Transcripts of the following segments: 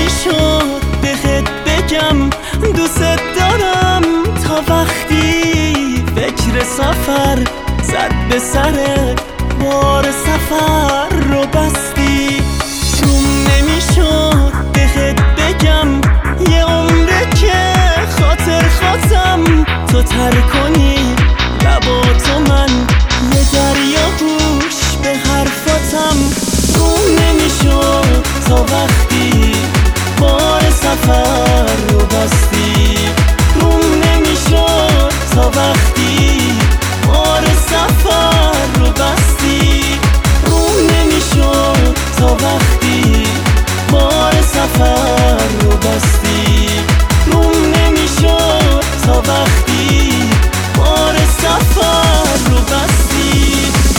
نمیشد بهت بگم دوست دارم تا وقتی فکر سفر زد به سرت بار سفر رو بستی. روم نمیشد بهت بگم یه عمره که خاطرم تو تر کنی لباتو من یه دریا گوش به حرفاتم. روم نمیشد تا وقتی بار سفر رو بستی. روم نمیشد تا وقتی بار سفر رو بستی. روم نمیشد تا وقتی بار سفر رو بستی. روم نمیشد تا وقتی بار سفر رو بستی.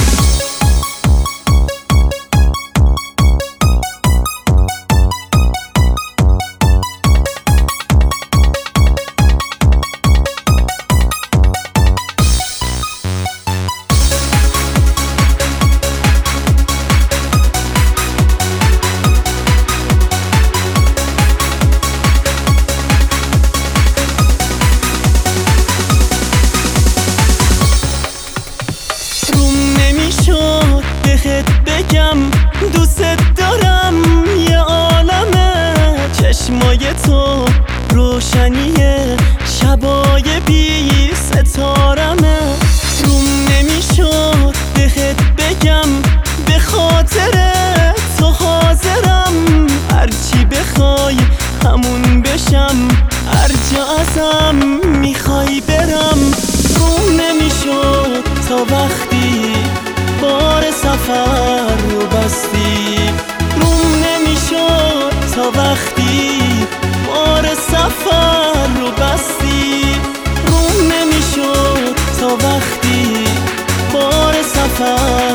بهت بگم دوست دارم یه عالمه چشمای تو روشنیه شبای بی ستارمه. روم نمیشد بهت بگم به خاطر تو حاضرم هرچی بخوای همون بشم هر جا ازم میخوای برم. روم نمیشد تا وقتی بار سفر رو بستی. روم نمیشد تا وقتی بار سفر رو بستی. روم نمیشد تا وقتی بار سفر